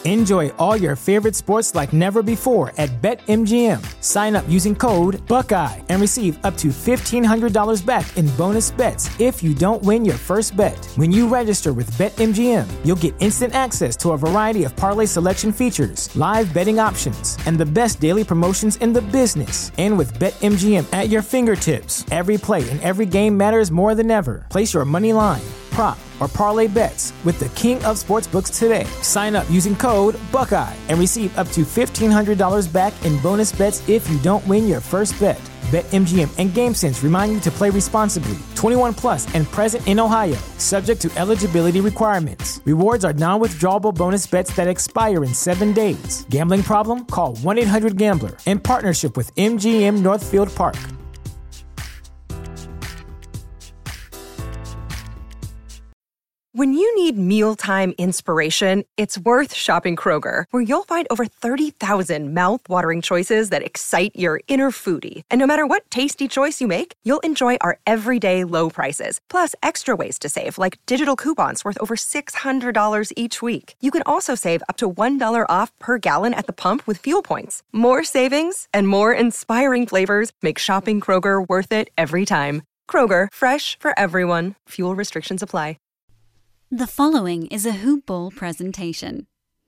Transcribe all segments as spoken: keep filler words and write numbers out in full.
Enjoy all your favorite sports like never before at BetMGM. Sign up using code Buckeye and receive up to fifteen hundred dollars back in bonus bets if you don't win your first bet. When you register with BetMGM, you'll get instant access to a variety of parlay selection features, live betting options, and the best daily promotions in the business. And with BetMGM at your fingertips, every play and every game matters more than ever. Place your money line, prop, or parlay bets with the king of sportsbooks today. Sign up using code Buckeye and receive up to fifteen hundred dollars back in bonus bets if you don't win your first bet. BetMGM and GameSense remind you to play responsibly. twenty-one plus and present in Ohio, subject to eligibility requirements. Rewards are non-withdrawable bonus bets that expire in seven days. Gambling problem? Call one eight hundred gambler in partnership with M G M Northfield Park. When you need mealtime inspiration, it's worth shopping Kroger, where you'll find over thirty thousand mouth-watering choices that excite your inner foodie. And no matter what tasty choice you make, you'll enjoy our everyday low prices, plus extra ways to save, like digital coupons worth over six hundred dollars each week. You can also save up to one dollar off per gallon at the pump with fuel points. More savings and more inspiring flavors make shopping Kroger worth it every time. Kroger, fresh for everyone. Fuel restrictions apply. The following is a Hoop Ball presentation.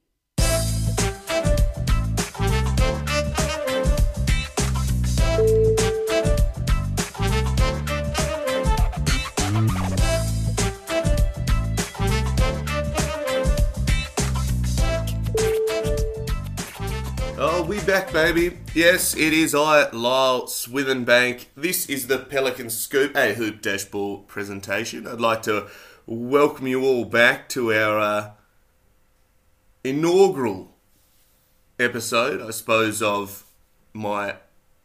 Oh, we back, baby. Yes, it is I, Lyle Swithenbank. This is the Pelican Scoop, a Hoop Dash Ball presentation. I'd like to welcome you all back to our uh, inaugural episode, I suppose, of my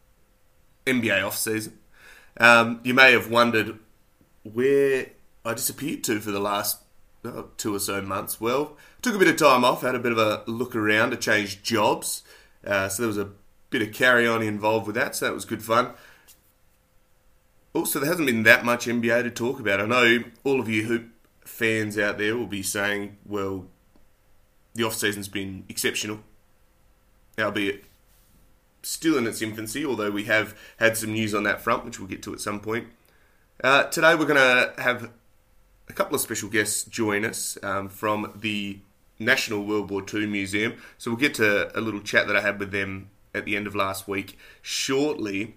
N B A off-season. Um, you may have wondered where I disappeared to for the last oh, two or so months. Well, took a bit of time off, had a bit of a look around to change jobs. Uh, so there was a bit of carry-on involved with that, so that was good fun. Also, there hasn't been that much N B A to talk about. I know all of you hoop fans out there will be saying, well, the off-season's been exceptional, albeit still in its infancy, although we have had some news on that front, which we'll get to at some point. Uh, today we're going to have a couple of special guests join us um, from the National World War Two Museum. So we'll get to a little chat that I had with them at the end of last week shortly.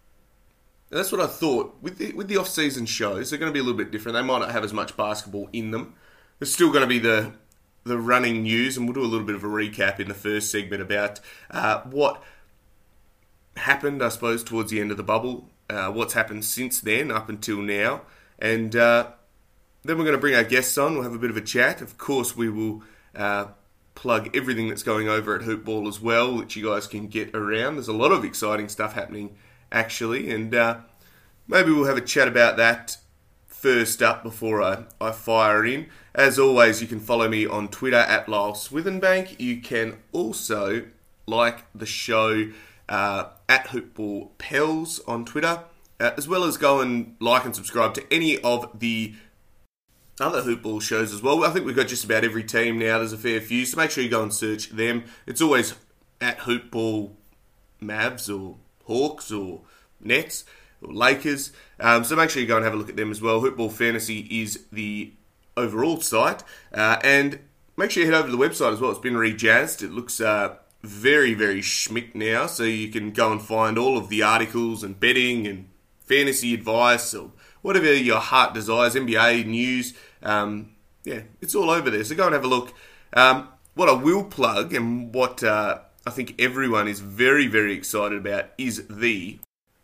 And that's what I thought. With the, with the off-season shows, they're going to be a little bit different. They might not have as much basketball in them. There's still going to be the the running news, and we'll do a little bit of a recap in the first segment about uh, what happened, I suppose, towards the end of the bubble, uh, what's happened since then up until now. And uh, then we're going to bring our guests on. We'll have a bit of a chat. Of course, we will uh, plug everything that's going over at Hoop Ball as well, that you guys can get around. There's a lot of exciting stuff happening, actually, and uh, maybe we'll have a chat about that first up before I, I fire in. As always, you can follow me on Twitter at Lyle Swithenbank. You can also like the show uh, at Hoopball Pels on Twitter, uh, as well as go and like and subscribe to any of the other Hoopball shows as well. I think we've got just about every team now. There's a fair few, so make sure you go and search them. It's always at Hoopball Mavs or Hawks or Nets or Lakers. Um, so make sure you go and have a look at them as well. Hoopball Fantasy is the overall site. Uh, and make sure you head over to the website as well. It's been rejazzed. It looks uh, very, very schmick now. So you can go and find all of the articles and betting and fantasy advice or whatever your heart desires, N B A news. Um, yeah, it's all over there. So go and have a look. Um, what I will plug and what uh, I think everyone is very, very excited about is the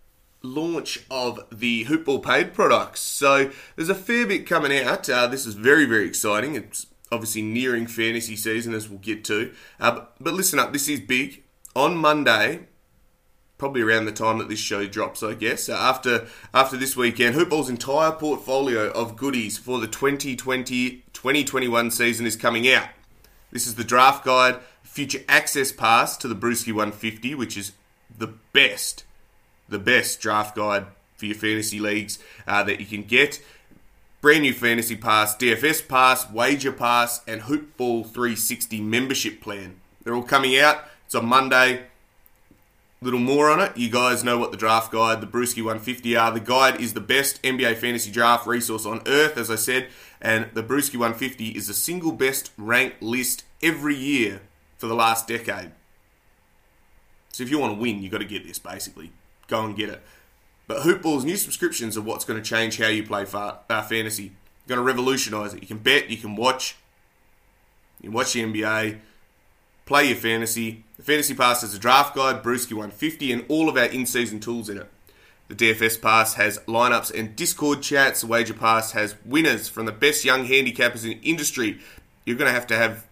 launch of the Hoopball paid products. So there's a fair bit coming out. Uh, this is very, very exciting. It's obviously nearing fantasy season, as we'll get to. Uh, but, but listen up, this is big. On Monday, probably around the time that this show drops, I guess, uh, after after this weekend, Hoopball's entire portfolio of goodies for the twenty twenty twenty twenty-one season is coming out. This is the draft guide, future access pass to the Brewski one fifty, which is the best the best draft guide for your fantasy leagues uh, that you can get. brand new Fantasy Pass, D F S Pass, Wager Pass, and Hoopball three sixty membership plan. They're all coming out. It's on Monday. Little more on it. You guys know what the draft guide, the Brewski one fifty are. The guide is the best N B A fantasy draft resource on earth, as I said, and the Brewski one fifty is the single best ranked list every year for the last decade. So if you want to win, you've got to get this, basically. Go and get it. But Hoopball's new subscriptions are what's going to change how you play fa- uh, fantasy. You're going to revolutionise it. You can bet, you can watch, you can watch the N B A, play your fantasy. The Fantasy Pass has a draft guide, Brewski one fifty, and all of our in-season tools in it. The D F S Pass has lineups and Discord chats. The Wager Pass has winners from the best young handicappers in the industry. You're going to have to have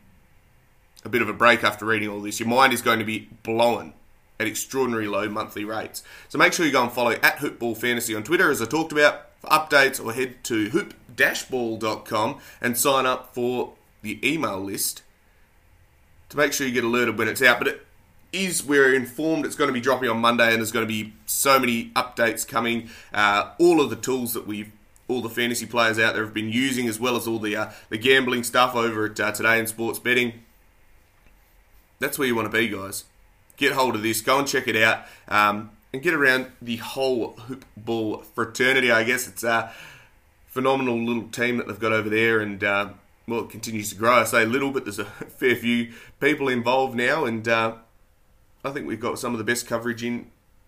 a bit of a break after reading all this. Your mind is going to be blown at extraordinary low monthly rates. So make sure you go and follow at Hoopball Fantasy on Twitter, as I talked about, for updates, or head to hoop dash ball dot com and sign up for the email list to make sure you get alerted when it's out. But it is, we're informed it's going to be dropping on Monday, and there's going to be so many updates coming. Uh, all of the tools that we've, all the fantasy players out there have been using, as well as all the uh, the gambling stuff over at uh, Today in Sports Betting. That's where you want to be, guys. Get hold of this, go and check it out, um, and get around the whole Hoopball fraternity. I guess it's a phenomenal little team that they've got over there, and uh, well, it continues to grow. I say little, but there's a fair few people involved now, and uh, I think we've got some of the best coverage in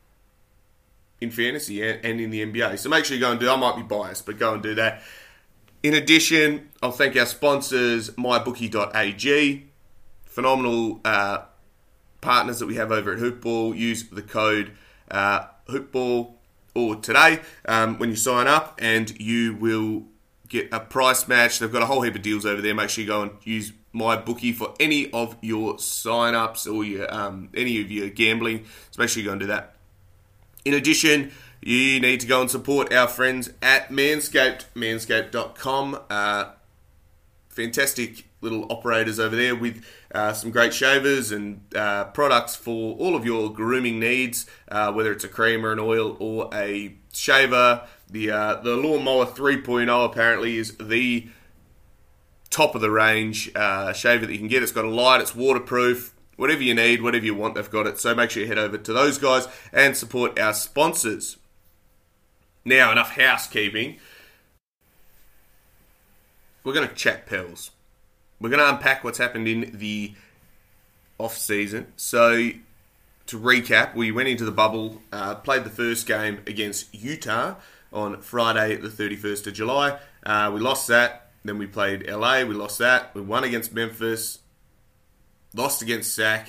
in fantasy and, and in the N B A. So make sure you go and do. I might be biased, but go and do that. In addition, I'll thank our sponsors, my bookie dot a g. Phenomenal uh, partners that we have over at Hoopball. Use the code uh, Hoopball or today um, when you sign up, and you will get a price match. They've got a whole heap of deals over there. Make sure you go and use MyBookie for any of your sign-ups or your um, any of your gambling. So make sure you go and do that. In addition, you need to go and support our friends at Manscaped, manscaped dot com. Uh, fantastic little operators over there with uh, some great shavers and uh, products for all of your grooming needs, uh, whether it's a cream or an oil or a shaver. The uh, the Lawnmower three point oh apparently is the top of the range uh, shaver that you can get. It's got a light, it's waterproof, whatever you need, whatever you want, they've got it. So make sure you head over to those guys and support our sponsors. Now, enough housekeeping. We're going to chat Pels. We're going to unpack what's happened in the off-season. So, to recap, we went into the bubble, uh, played the first game against Utah on Friday, the thirty-first of July. Uh, we lost that. Then we played L A. We lost that. We won against Memphis. Lost against Sac.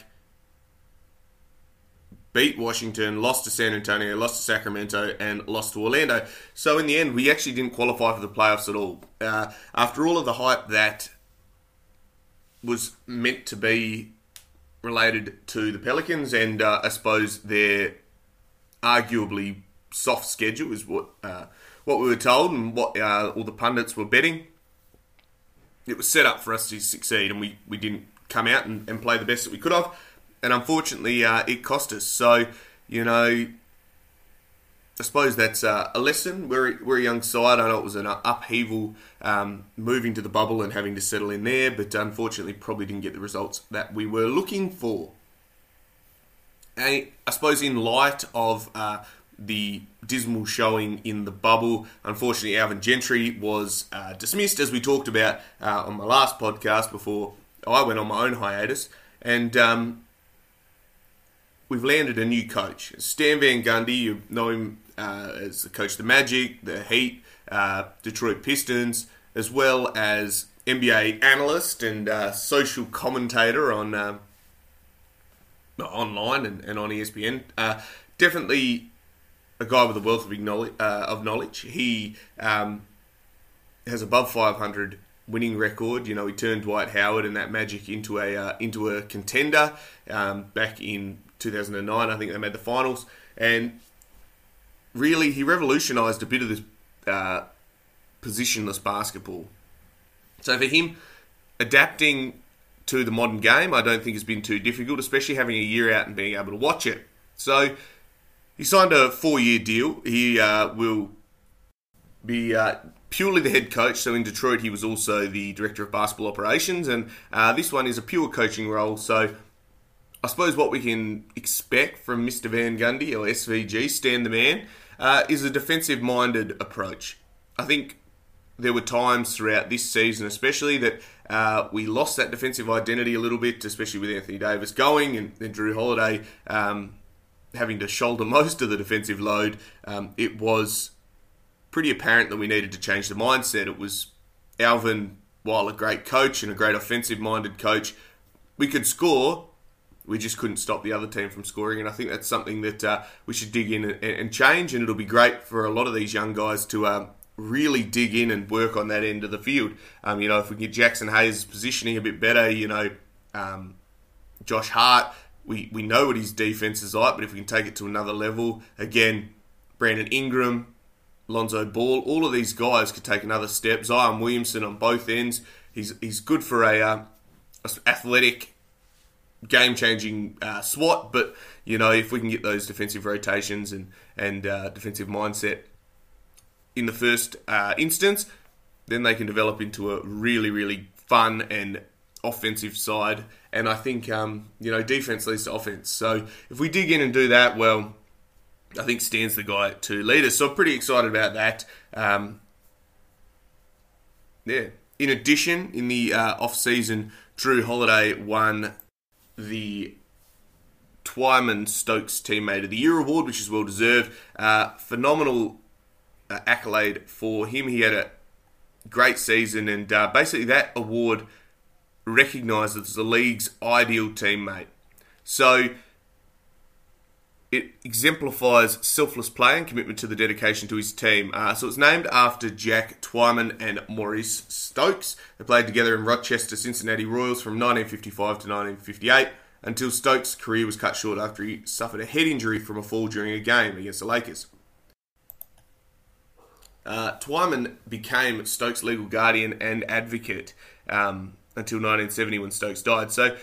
Beat Washington. Lost to San Antonio. Lost to Sacramento. And lost to Orlando. So, in the end, we actually didn't qualify for the playoffs at all. Uh, after all of the hype that was meant to be related to the Pelicans, and uh, I suppose their arguably soft schedule is what uh, what we were told, and what uh, all the pundits were betting. It was set up for us to succeed, and we, we didn't come out and, and play the best that we could have, and unfortunately uh, it cost us. So, you know, I suppose that's uh, a lesson. We're, we're a young side. I know it was an upheaval um, moving to the bubble and having to settle in there, but unfortunately probably didn't get the results that we were looking for. And I suppose in light of uh, the dismal showing in the bubble, unfortunately Alvin Gentry was uh, dismissed, as we talked about uh, on my last podcast before I went on my own hiatus. And um, we've landed a new coach. Stan Van Gundy, you know him uh, as the coach of the Magic, the Heat, uh, Detroit Pistons, as well as N B A analyst and uh, social commentator on um, online and, and on E S P N. Uh, definitely a guy with a wealth of knowledge. Uh, of knowledge. He um, has above five hundred winning record. You know, he turned Dwight Howard and that Magic into a uh, into a contender um, back in two thousand nine. I think they made the finals, and really he revolutionised a bit of this uh, positionless basketball. So for him, adapting to the modern game, I don't think has been too difficult, especially having a year out and being able to watch it. So he signed a four-year deal. He uh, will be uh, purely the head coach. So in Detroit, he was also the director of basketball operations, and uh, this one is a pure coaching role. So I suppose what we can expect from Mister Van Gundy, or S V G, Stan the Man, uh, is a defensive-minded approach. I think there were times throughout this season especially that uh, we lost that defensive identity a little bit, especially with Anthony Davis going and, and Drew Holiday um, having to shoulder most of the defensive load. Um, it was pretty apparent that we needed to change the mindset. It was Alvin, while a great coach and a great offensive-minded coach, we could score, we just couldn't stop the other team from scoring, and I think that's something that uh, we should dig in and, and change, and it'll be great for a lot of these young guys to uh, really dig in and work on that end of the field. Um, you know, if we can get Jackson Hayes' positioning a bit better, you know, um, Josh Hart, we, we know what his defense is like, but if we can take it to another level, again, Brandon Ingram, Lonzo Ball, all of these guys could take another step. Zion Williamson on both ends, he's he's good for a, uh, a athletic, game-changing uh, SWAT, but you know, if we can get those defensive rotations and and uh, defensive mindset in the first uh, instance, then they can develop into a really, really fun and offensive side. And I think um, you know, defense leads to offense. So if we dig in and do that, well, I think Stan's the guy to lead us. So I'm pretty excited about that. Um, yeah. In addition, in the uh, off-season, Drew Holiday won the Twyman Stokes Teammate of the Year award, which is well-deserved. Uh, phenomenal uh, accolade for him. He had a great season, and uh, basically that award recognises the league's ideal teammate. So it exemplifies selfless play and commitment to the dedication to his team. Uh, so it's named after Jack Twyman and Maurice Stokes. They played together in Rochester Cincinnati Royals from nineteen fifty-five to nineteen fifty-eight until Stokes' career was cut short after he suffered a head injury from a fall during a game against the Lakers. Uh, Twyman became Stokes' legal guardian and advocate um, until nineteen seventy when Stokes died. So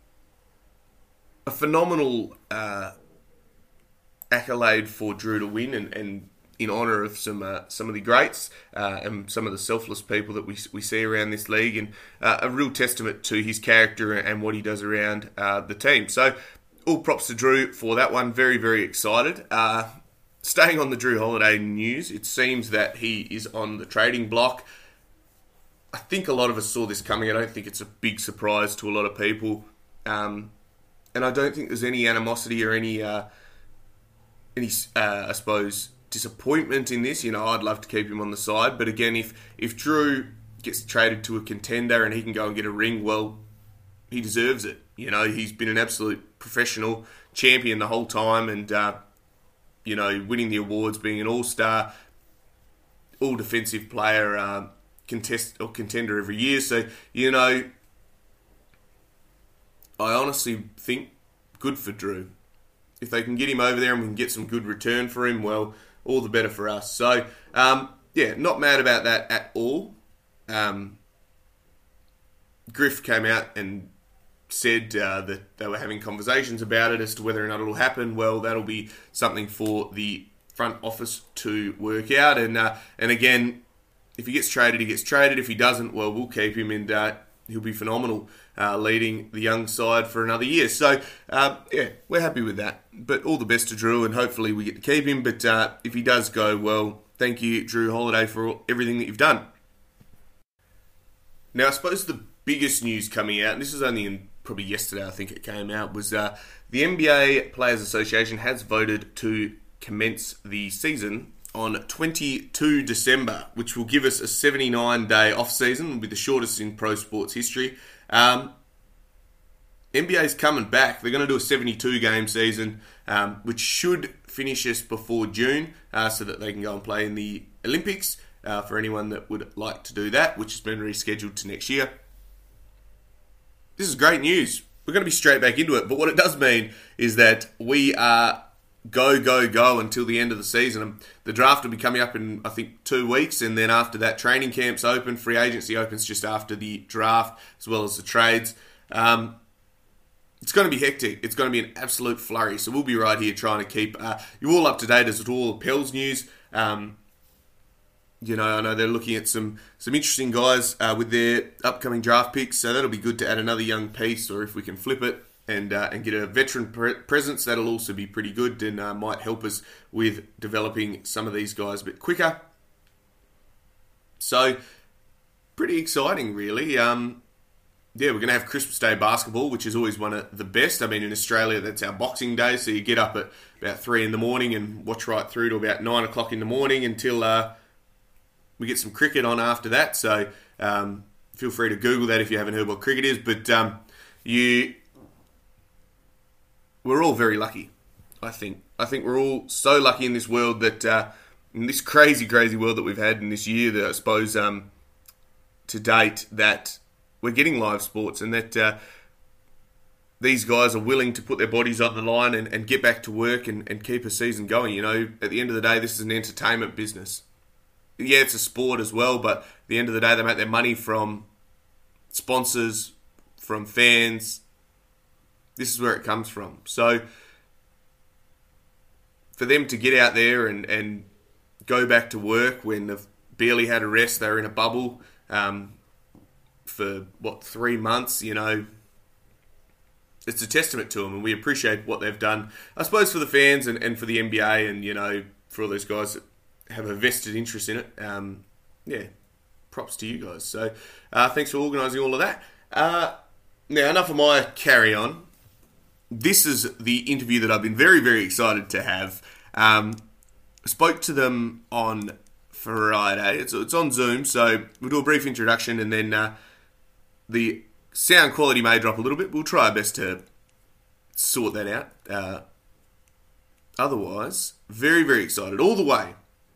a phenomenal Uh, accolade for Drew to win, and, and in honour of some uh, some of the greats uh, and some of the selfless people that we we see around this league, and uh, a real testament to his character and what he does around uh, the team. So all props to Drew for that one. Very, very excited. Uh, staying on the Drew Holiday news, it seems that he is on the trading block. I think a lot of us saw this coming. I don't think it's a big surprise to a lot of people. Um, and I don't think there's any animosity or any... Uh, any, uh, I suppose, disappointment in this. You know, I'd love to keep him on the side. But again, if, if Drew gets traded to a contender and he can go and get a ring, well, he deserves it. You know, he's been an absolute professional champion the whole time, and, uh, you know, winning the awards, being an all-star, all-defensive player, uh, contest or contender every year. So, you know, I honestly think good for Drew. If they can get him over there and we can get some good return for him, well, all the better for us. So, um, yeah, not mad about that at all. Um, Griff came out and said uh, that they were having conversations about it as to whether or not it'll happen. Well, that'll be something for the front office to work out. And uh, and again, if he gets traded, he gets traded. If he doesn't, well, we'll keep him, and uh, he'll be phenomenal uh, leading the young side for another year. So, uh, yeah, we're happy with that. But all the best to Drew, and hopefully we get to keep him. But uh, if he does go, well, thank you, Drew Holiday, for everything that you've done. Now, I suppose the biggest news coming out, and this is only in probably yesterday, I think it came out, was uh, the N B A Players Association has voted to commence the season on the twenty-second of December, which will give us a seventy-nine day off-season. Will be the shortest in pro sports history. Um, N B A's coming back. They're going to do a seventy-two game season, um, which should finish us before June, uh, so that they can go and play in the Olympics, uh, for anyone that would like to do that, which has been rescheduled to next year. This is great news. We're going to be straight back into it, but what it does mean is that we are go, go, go until the end of the season. The draft will be coming up in, I think, two weeks, and then after that, training camps open, free agency opens just after the draft, as well as the trades. Um, it's going to be hectic. It's going to be an absolute flurry, so we'll be right here trying to keep uh, you all up to date as to all the Pels news. Um, you know, I know they're looking at some some interesting guys uh, with their upcoming draft picks, so that'll be good to add another young piece, or if we can flip it and uh, and get a veteran pre- presence, that'll also be pretty good and uh, might help us with developing some of these guys a bit quicker. So, pretty exciting, really. Um, yeah, we're going to have Christmas Day basketball, which is always one of the best. I mean, in Australia, that's our Boxing Day, so you get up at about three in the morning and watch right through to about nine o'clock in the morning until uh, we get some cricket on after that. So, um, feel free to Google that if you haven't heard what cricket is. But um, you, we're all very lucky, I think. I think we're all so lucky in this world that, uh, in this crazy, crazy world that we've had in this year, that I suppose um, to date, that we're getting live sports and that uh, these guys are willing to put their bodies on the line and, and get back to work and, and keep a season going. You know, at the end of the day, this is an entertainment business. Yeah, it's a sport as well, but at the end of the day, they make their money from sponsors, from fans. This is where it comes from. So, for them to get out there and, and go back to work when they've barely had a rest, they were in a bubble, um, for, what, three months, you know, it's a testament to them, and we appreciate what they've done, I suppose, for the fans and, and for the N B A and, you know, for all those guys that have a vested interest in it. Um, yeah, props to you guys. So, uh, thanks for organising all of that. Uh, now, enough of my carry-on. This is the interview that I've been very, very excited to have. Um, spoke to them on Friday. It's, it's on Zoom, so we'll do a brief introduction and then... Uh, The sound quality may drop a little bit. We'll try our best to sort that out. Uh, otherwise, very, very excited. All the way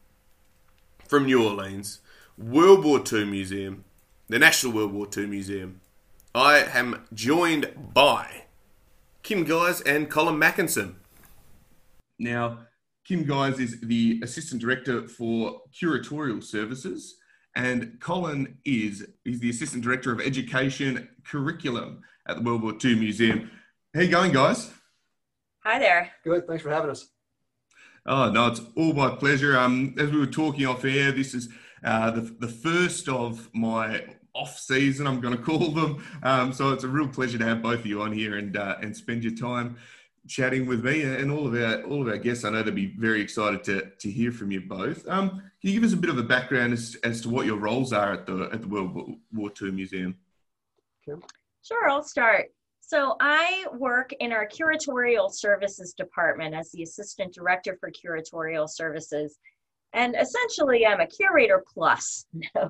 from New Orleans, World War Two Museum, the National World War Two Museum. I am joined by Kim Guise and Colin Mackinson. Now, Kim Guise is the Assistant Director for Curatorial Services, and Colin is he's the Assistant Director of Education Curriculum at the World War Two Museum. How you going, guys? Hi there. Good. Thanks for having us. Oh, no, it's all my pleasure. Um, as we were talking off air, this is uh, the, the first of my off season, I'm going to call them. Um, so it's a real pleasure to have both of you on here and uh, and spend your time chatting with me and all of our all of our guests. I know they'll be very excited to to hear from you both. Um, can you give us a bit of a background as, as to what your roles are at the at the World War Two Museum? Kim? Sure, I'll start. So I work in our Curatorial Services Department as the Assistant Director for Curatorial Services. And essentially, I'm a curator plus.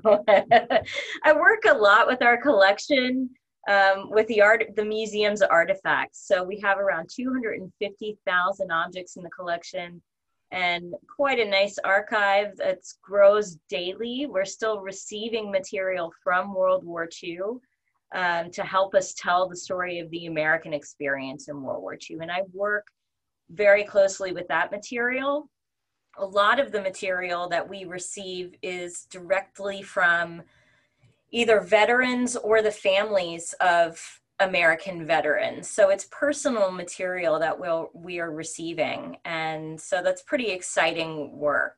I work a lot with our collection, um, with the art, the museum's artifacts. So we have around two hundred fifty thousand objects in the collection and quite a nice archive that grows daily. We're still receiving material from World War Two um, to help us tell the story of the American experience in World War Two. And I work very closely with that material. A lot of the material that we receive is directly from either veterans or the families of American veterans. So it's personal material that we'll, we are receiving. And so that's pretty exciting work.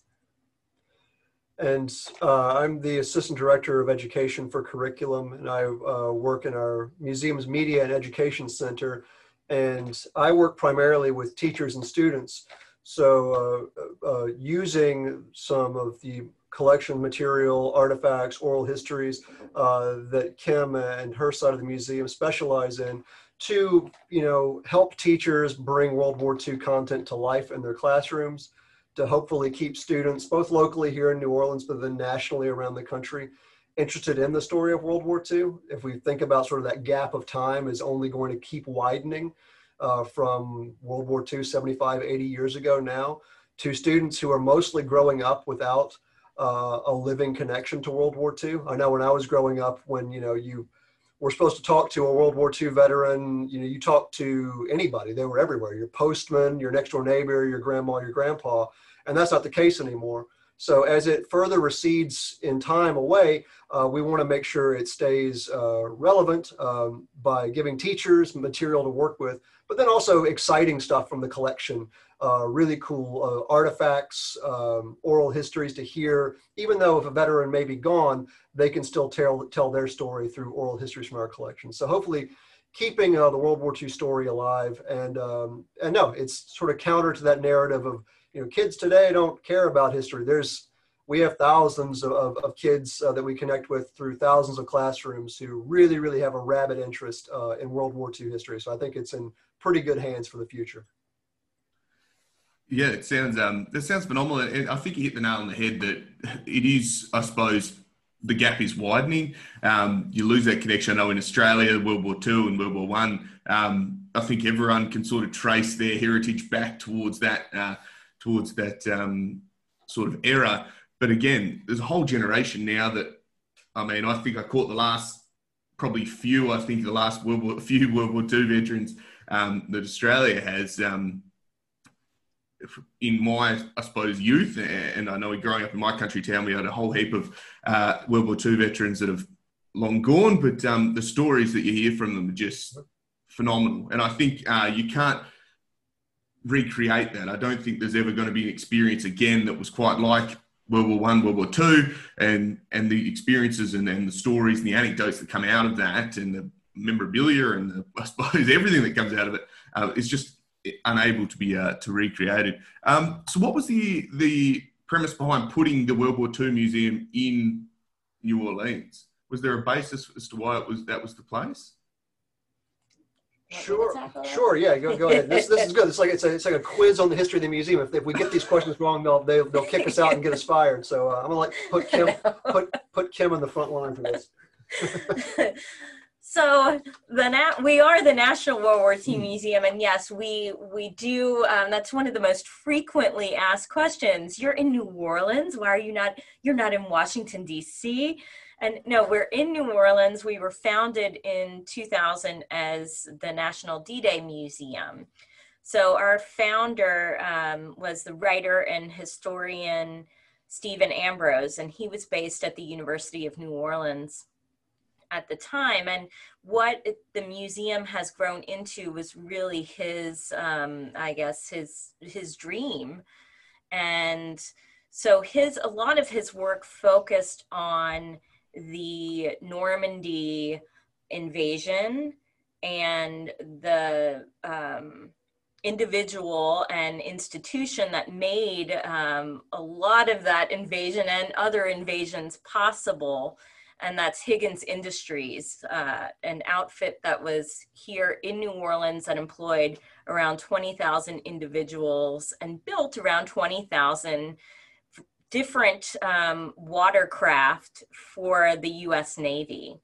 And uh, I'm the Assistant Director of Education for Curriculum, and I uh, work in our museum's Media and Education Center. And I work primarily with teachers and students. So uh, uh, using some of the collection material, artifacts, oral histories uh, that Kim and her side of the museum specialize in to, you know, help teachers bring World War Two content to life in their classrooms, to hopefully keep students, both locally here in New Orleans, but then nationally around the country, interested in the story of World War Two. If we think about sort of that gap of time is only going to keep widening, Uh, from World War Two, seventy-five, eighty years ago now, to students who are mostly growing up without uh, a living connection to World War Two. I know when I was growing up, when, you know, you were supposed to talk to a World War Two veteran, you know, you talked to anybody. They were everywhere. Your postman, your next door neighbor, your grandma, your grandpa, and that's not the case anymore. So as it further recedes in time away, uh, we want to make sure it stays uh, relevant um, by giving teachers material to work with, but then also exciting stuff from the collection, uh, really cool uh, artifacts, um, oral histories to hear. Even though if a veteran may be gone, they can still tell, tell their story through oral histories from our collection. So hopefully keeping uh, the World War Two story alive. And, um, and no, it's sort of counter to that narrative of, you know, kids today don't care about history. There's, we have thousands of, of, of kids uh, that we connect with through thousands of classrooms who really, really have a rabid interest uh, in World War Two history. So I think it's in pretty good hands for the future. Yeah, it sounds um, that sounds phenomenal. And I think you hit the nail on the head that it is, I suppose, the gap is widening. Um, you lose that connection. I know in Australia, World War Two and World War One, um, I think everyone can sort of trace their heritage back towards that, uh, towards that um, sort of era. But again, there's a whole generation now that, I mean, I think I caught the last, probably few, I think the last World War, few World War Two veterans um, that Australia has um, in my, I suppose, youth. And I know growing up in my country town, we had a whole heap of uh, World War Two veterans that have long gone, but um, the stories that you hear from them are just phenomenal. And I think uh, you can't recreate that. I don't think there's ever going to be an experience again that was quite like World War One, World War Two, and and the experiences and, and the stories and the anecdotes that come out of that, and the memorabilia and the, I suppose everything that comes out of it uh, is just unable to be uh, to recreated. Um, so, what was the the premise behind putting the World War Two museum in New Orleans? Was there a basis as to why it was that was the place? Sure, sure, yeah, go, go ahead. This, this is good. It's like it's, a, it's like a quiz on the history of the museum. If, if we get these questions wrong, they'll they'll, they'll kick us out and get us fired. So uh, I'm gonna like put Kim put put Kim on the front line for this. So the na- we are the National World War Two Museum, and yes, we we do. Um, that's one of the most frequently asked questions. You're in New Orleans. Why are you not? You're not in Washington D C And no, we're in New Orleans. We were founded in two thousand as the National D-Day Museum. So our founder um, was the writer and historian Stephen Ambrose, and he was based at the University of New Orleans at the time. And what it, the museum has grown into was really his, um, I guess, his his dream. And so his a lot of his work focused on the Normandy invasion and the um, individual and institution that made um, a lot of that invasion and other invasions possible. And that's Higgins Industries, uh, an outfit that was here in New Orleans that employed around twenty thousand individuals and built around twenty thousand different um, watercraft for the U S Navy.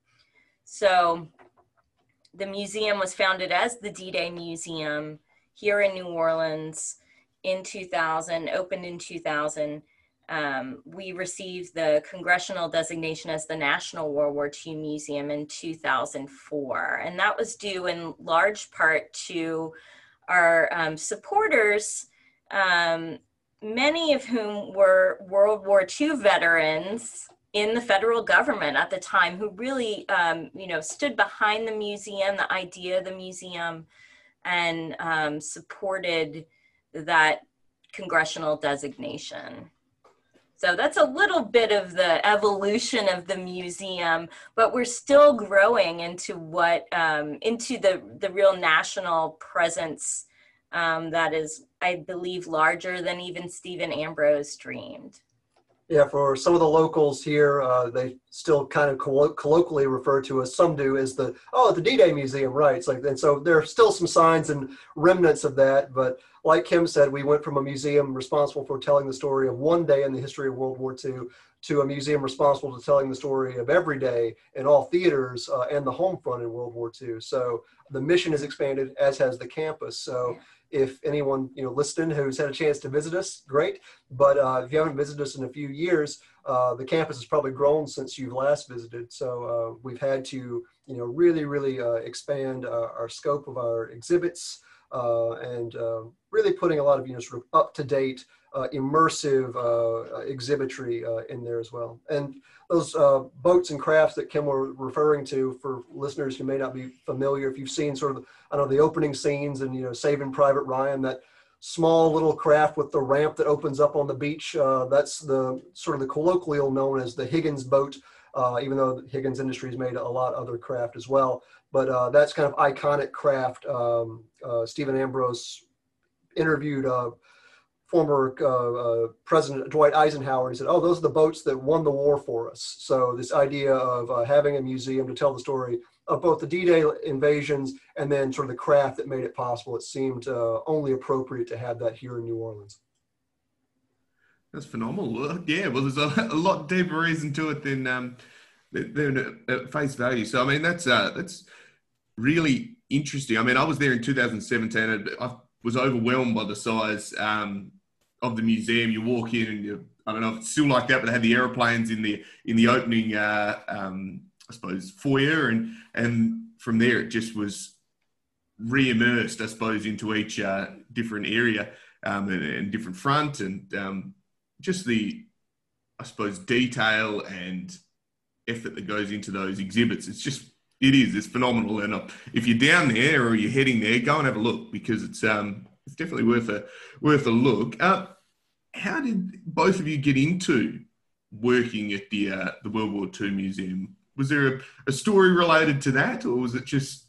So the museum was founded as the D-Day Museum here in New Orleans in two thousand, opened in two thousand. Um, we received the congressional designation as the National World War Two Museum in two thousand four. And that was due in large part to our um, supporters, um, many of whom were World War Two veterans in the federal government at the time, who really, um, you know, stood behind the museum, the idea of the museum, and um, supported that congressional designation. So that's a little bit of the evolution of the museum, but we're still growing into what, um, into the, the real national presence um, that is, I believe, larger than even Stephen Ambrose dreamed. Yeah, for some of the locals here, uh, they still kind of collo- colloquially refer to us, some do, as the, oh, the D-Day Museum, right? It's like, and so there are still some signs and remnants of that. But like Kim said, we went from a museum responsible for telling the story of one day in the history of World War Two to a museum responsible for telling the story of every day in all theaters uh, and the home front in World War Two. So the mission has expanded, as has the campus. So if anyone, you know, listening who's had a chance to visit us, great. But uh, if you haven't visited us in a few years, uh, the campus has probably grown since you've last visited. So uh, we've had to, you know, really, really uh, expand uh, our scope of our exhibits, uh, and uh, really putting a lot of, you know, sort of up-to-date, uh, immersive uh, exhibitry uh, in there as well. And those uh, boats and crafts that Kim were referring to, for listeners who may not be familiar, if you've seen sort of, I don't know, the opening scenes and, you know, Saving Private Ryan, that small little craft with the ramp that opens up on the beach, uh, that's the sort of the colloquial known as the Higgins boat, uh, even though Higgins Industries made a lot of other craft as well. But uh, that's kind of iconic craft. Um, uh, Stephen Ambrose interviewed uh, former uh, uh, President Dwight Eisenhower, and he said, oh, those are the boats that won the war for us. So this idea of uh, having a museum to tell the story of both the D-Day invasions and then sort of the craft that made it possible, it seemed uh, only appropriate to have that here in New Orleans. That's phenomenal. Yeah, well, there's a, a lot deeper reason to it than um, than at face value. So, I mean, that's uh, that's really interesting. I mean, I was there in two thousand seventeen, and I was overwhelmed by the size um, of the museum. You walk in, and you, I don't know if it's still like that, but they had the aeroplanes in the in the opening, uh, um, I suppose, foyer, and and from there it just was re-immersed, I suppose, into each uh, different area um, and, and different front, and um, just the, I suppose, detail and effort that goes into those exhibits. It's just, it is, it's phenomenal. And uh, if you're down there or you're heading there, go and have a look, because it's um it's definitely worth a worth a look. Uh, how did both of you get into working at the uh, the World War Two Museum? Was there a, a story related to that, or was it just?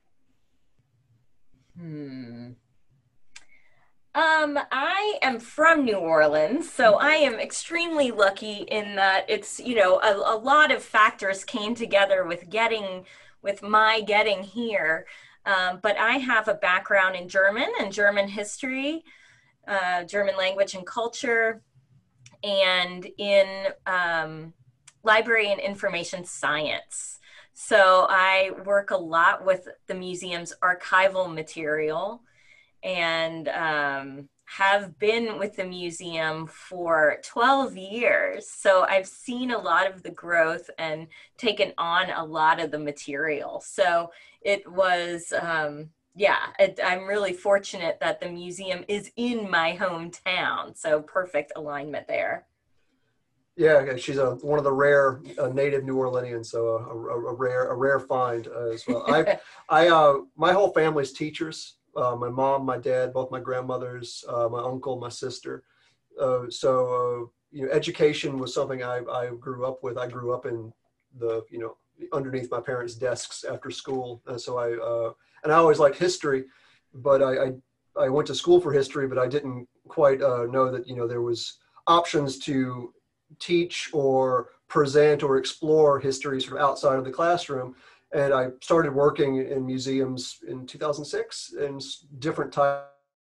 Hmm. Um, I am from New Orleans, so I am extremely lucky in that it's, you know, a, a lot of factors came together with getting, with my getting here. Um, but I have a background in German and German history, uh, German language and culture, and in um, library and information science. So I work a lot with the museum's archival material, and um, have been with the museum for twelve years. So I've seen a lot of the growth and taken on a lot of the material. So it was, um, yeah, it, I'm really fortunate that the museum is in my hometown. So perfect alignment there. Yeah, she's a, one of the rare uh, native New Orleanians, so a, a, a rare a rare find uh, as well. I, I, uh, my whole family's teachers. Uh, my mom, my dad, both my grandmothers, uh, my uncle, my sister. Uh, so, uh, you know, education was something I, I grew up with. I grew up in the, you know, underneath my parents' desks after school. And so I, uh, and I always liked history, but I, I, I went to school for history, but I didn't quite uh, know that, you know, there was options to teach or present or explore history sort of outside of the classroom. And I started working in museums in two thousand six in different types,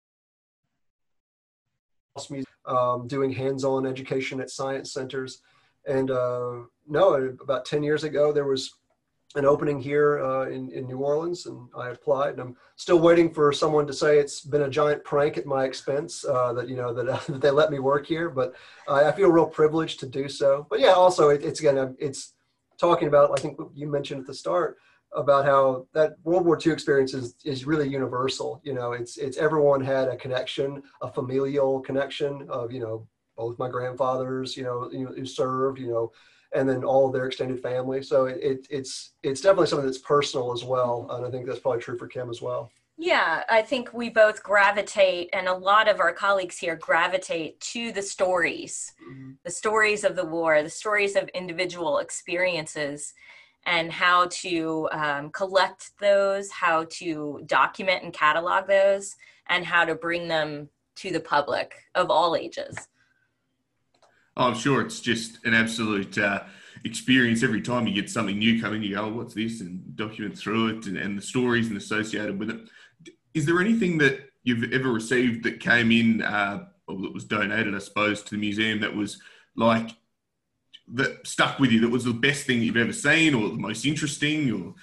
um, doing hands-on education at science centers. And uh, no, about ten years ago, there was an opening here uh, in, in New Orleans, and I applied. And I'm still waiting for someone to say it's been a giant prank at my expense, uh, that, you know, that, uh, that they let me work here. But uh, I feel real privileged to do so. But yeah, also it, it's, again, it's, talking about, I think you mentioned at the start about how that World War Two experience is, is really universal. You know, it's, it's everyone had a connection, a familial connection of, you know, both my grandfathers, you know, you know who served, you know, and then all of their extended family. So it, it, it's, it's definitely something that's personal as well. And I think that's probably true for Kim as well. Yeah, I think we both gravitate, and a lot of our colleagues here gravitate to the stories, mm-hmm. the stories of the war, the stories of individual experiences, and how to um, collect those, how to document and catalog those, and how to bring them to the public of all ages. Oh, I'm sure it's just an absolute uh, experience every time you get something new coming. You go, oh, what's this? And document through it, and, and the stories and associated with it. Is there anything that you've ever received that came in, uh, or that was donated, I suppose, to the museum that was like, that stuck with you, that was the best thing you've ever seen, or the most interesting, or?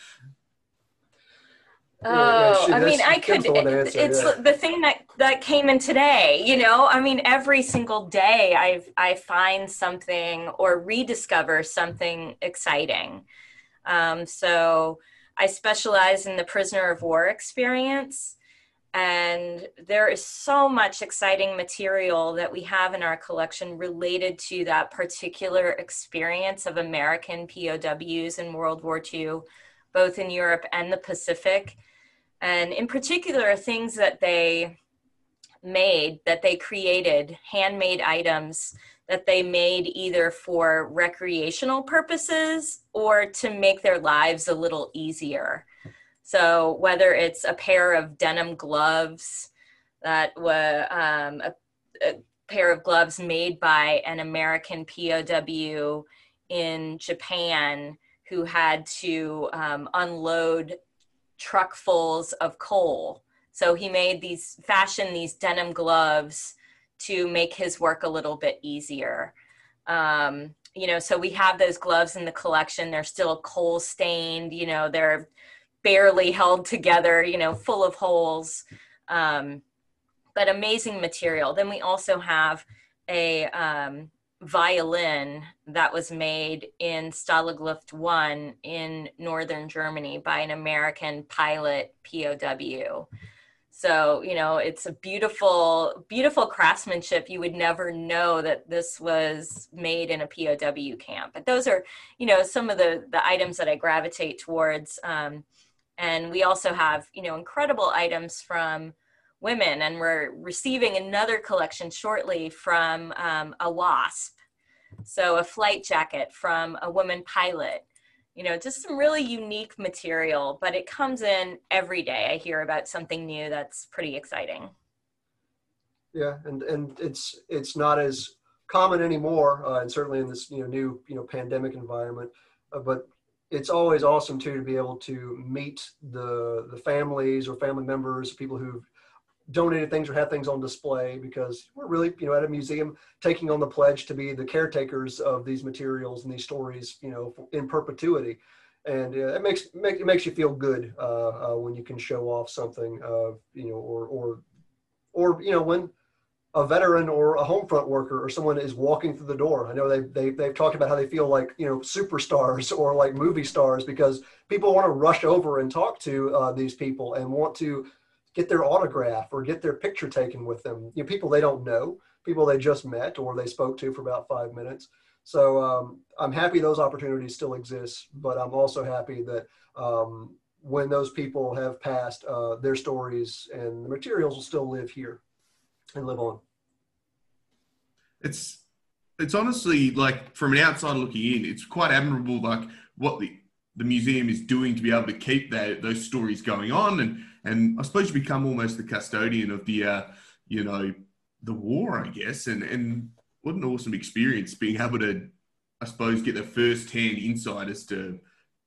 Oh, yeah, yeah, I mean, I could, it, it's yeah. the thing that, that came in today, you know, I mean, every single day I've, I find something or rediscover something exciting. Um, so I specialize in the prisoner of war experience. And there is so much exciting material that we have in our collection related to that particular experience of American P O Ws in World War Two, both in Europe and the Pacific. And in particular, things that they made, that they created, handmade items that they made either for recreational purposes or to make their lives a little easier. So whether it's a pair of denim gloves that were um, a, a pair of gloves made by an American P O W in Japan who had to um, unload truckfuls of coal. So he made these, fashioned these denim gloves to make his work a little bit easier. Um, you know, so we have those gloves in the collection. They're still coal stained, you know, they're barely held together, you know, full of holes, um, but amazing material. Then we also have a um, violin that was made in Stalag one in northern Germany by an American pilot P O W. So, you know, it's a beautiful, beautiful craftsmanship. You would never know that this was made in a P O W camp. But those are, you know, some of the, the items that I gravitate towards. Um, and we also have, you know, incredible items from women. And we're receiving another collection shortly from um, a WASP. So a flight jacket from a woman pilot. You know, just some really unique material, but it comes in every day. I hear about something new that's pretty exciting. Yeah, and and it's it's not as common anymore, uh, and certainly in this you know new you know pandemic environment. Uh, but it's always awesome too to be able to meet the the families or family members, people who've donated things or had things on display, because we're really, you know, at a museum taking on the pledge to be the caretakers of these materials and these stories, you know, in perpetuity. And uh, it makes make, it makes you feel good uh, uh, when you can show off something, uh, you know, or or or you know when a veteran or a home front worker or someone is walking through the door. I know they they they've talked about how they feel like you know superstars or like movie stars, because people want to rush over and talk to uh, these people and want to get their autograph or get their picture taken with them. You know, people they don't know, people they just met or they spoke to for about five minutes. So um, I'm happy those opportunities still exist, but I'm also happy that um, when those people have passed, uh, their stories and the materials will still live here and live on. It's it's honestly, like, from an outside looking in, it's quite admirable, like what the the museum is doing to be able to keep that those stories going on, and and I suppose you become almost the custodian of the uh, you know the war, I guess, and and what an awesome experience being able to, I suppose, get the first hand insight as to